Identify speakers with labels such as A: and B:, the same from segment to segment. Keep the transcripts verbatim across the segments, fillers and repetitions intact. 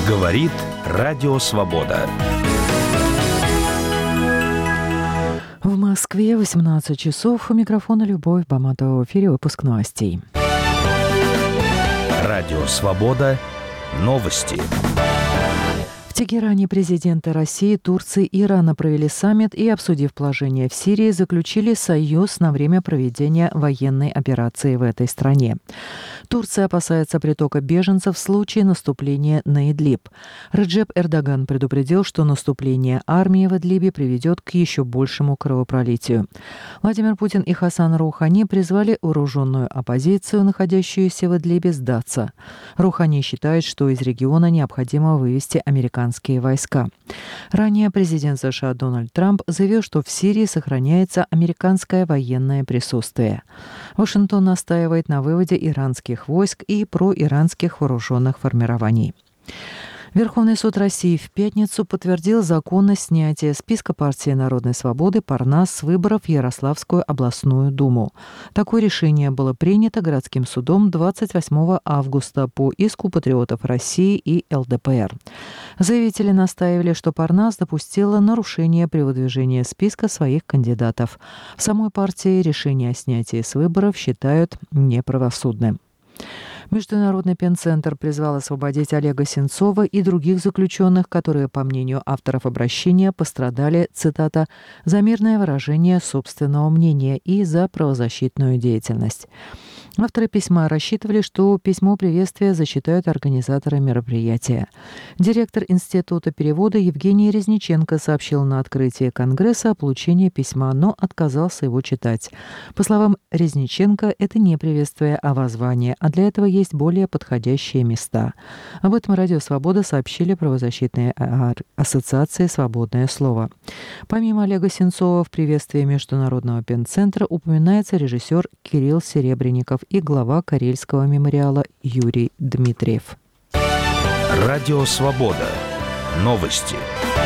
A: Говорит Радио Свобода.
B: В Москве восемнадцать часов. У микрофона Любовь Баматова. В эфире выпуск новостей.
A: Радио Свобода. Новости.
B: В Тегеране президенты России, Турции и Ирана провели саммит и, обсудив положение в Сирии, заключили союз на время проведения военной операции в этой стране. Турция опасается притока беженцев в случае наступления на Идлиб. Реджеп Эрдоган предупредил, что наступление армии в Идлибе приведет к еще большему кровопролитию. Владимир Путин и Хасан Роухани призвали вооруженную оппозицию, находящуюся в Идлибе, сдаться. Роухани считает, что из региона необходимо вывести американцев. Войска. Ранее президент США Дональд Трамп заявил, что в Сирии сохраняется американское военное присутствие. Вашингтон настаивает на выводе иранских войск и проиранских вооруженных формирований. Верховный суд России в пятницу подтвердил законность снятия списка партии Народной свободы Парнас с выборов в Ярославскую областную думу. Такое решение было принято городским судом двадцать восьмого августа по иску патриотов России и эл дэ пэ эр. Заявители настаивали, что Парнас допустила нарушение при выдвижении списка своих кандидатов. В самой партии решение о снятии с выборов считают неправосудным. Международный пенцентр призвал освободить Олега Сенцова и других заключенных, которые, по мнению авторов обращения, пострадали, цитата, «за мирное выражение собственного мнения и за правозащитную деятельность». Авторы письма рассчитывали, что письмо приветствия зачитают организаторы мероприятия. Директор Института перевода Евгений Резниченко сообщил на открытии Конгресса о получении письма, но отказался его читать. По словам Резниченко, это не приветствие, а воззвание, а для этого есть более подходящие места. Об этом Радио Свобода сообщили правозащитные ассоциации «Свободное слово». Помимо Олега Сенцова в приветствии Международного пенцентра упоминается режиссер Кирилл Серебренников и глава Карельского мемориала Юрий Дмитриев.
A: Радио Свобода. Новости.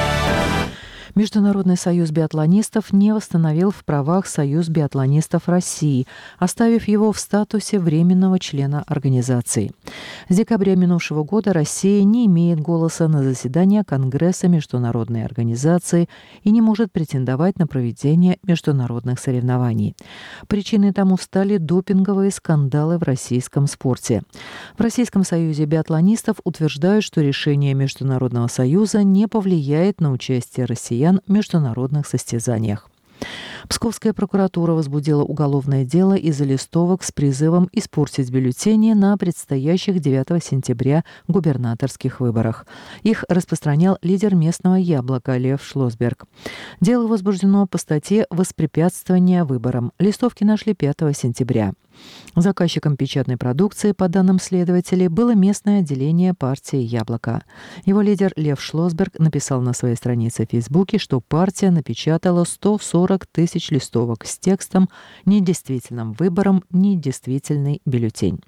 B: Международный союз биатлонистов не восстановил в правах Союз биатлонистов России, оставив его в статусе временного члена организации. С декабря минувшего года Россия не имеет голоса на заседания Конгресса международной организации и не может претендовать на проведение международных соревнований. Причиной тому стали допинговые скандалы в российском спорте. В Российском союзе биатлонистов утверждают, что решение Международного союза не повлияет на участие россиян в международных состязаниях. Псковская прокуратура возбудила уголовное дело из-за листовок с призывом испортить бюллетени на предстоящих девятого сентября губернаторских выборах. Их распространял лидер местного «Яблока» Лев Шлосберг. Дело возбуждено по статье «Воспрепятствование выборам». Листовки нашли пятого сентября. Заказчиком печатной продукции, по данным следователей, было местное отделение партии «Яблоко». Его лидер Лев Шлосберг написал на своей странице в Фейсбуке, что партия напечатала сто сорок тысяч листовок с текстом «Недействительным выбором, недействительный бюллетень».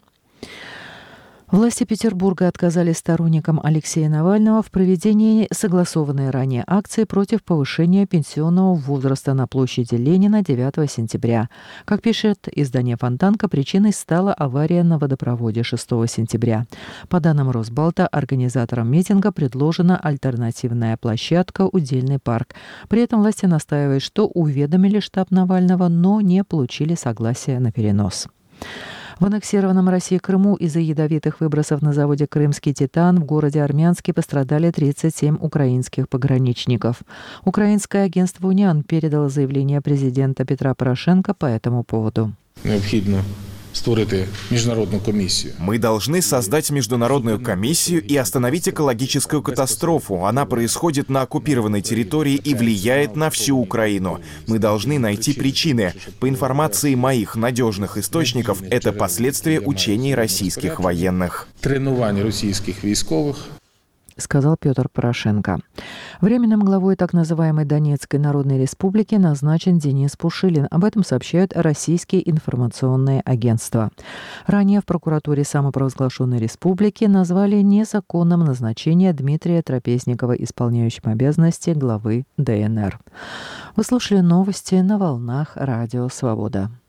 B: Власти Петербурга отказали сторонникам Алексея Навального в проведении согласованной ранее акции против повышения пенсионного возраста на площади Ленина девятого сентября. Как пишет издание «Фонтанка», причиной стала авария на водопроводе шестого сентября. По данным Росбалта, организаторам митинга предложена альтернативная площадка «Удельный парк». При этом власти настаивают, что уведомили штаб Навального, но не получили согласия на перенос. В аннексированном Россией Крыму из-за ядовитых выбросов на заводе «Крымский Титан» в городе Армянске пострадали тридцать семь украинских пограничников. Украинское агентство «Униан» передало заявление президента Петра Порошенко по этому поводу.
C: Необходимо створити міжнародну комісію.
D: Мы должны создать международную комиссию и остановить экологическую катастрофу. Она происходит на оккупированной территории и влияет на всю Украину. Мы должны найти причины. По информации моих надежных источников, это последствия учений российских военных.
C: Тренувань российских військових.
B: Сказал Петр Порошенко. Временным главой так называемой Донецкой Народной Республики назначен Денис Пушилин. Об этом сообщают российские информационные агентства. Ранее в прокуратуре самопровозглашенной республики назвали незаконным назначение Дмитрия Трапезникова исполняющим обязанности главы дэ эн эр. Вы слушали новости на волнах Радио Свобода.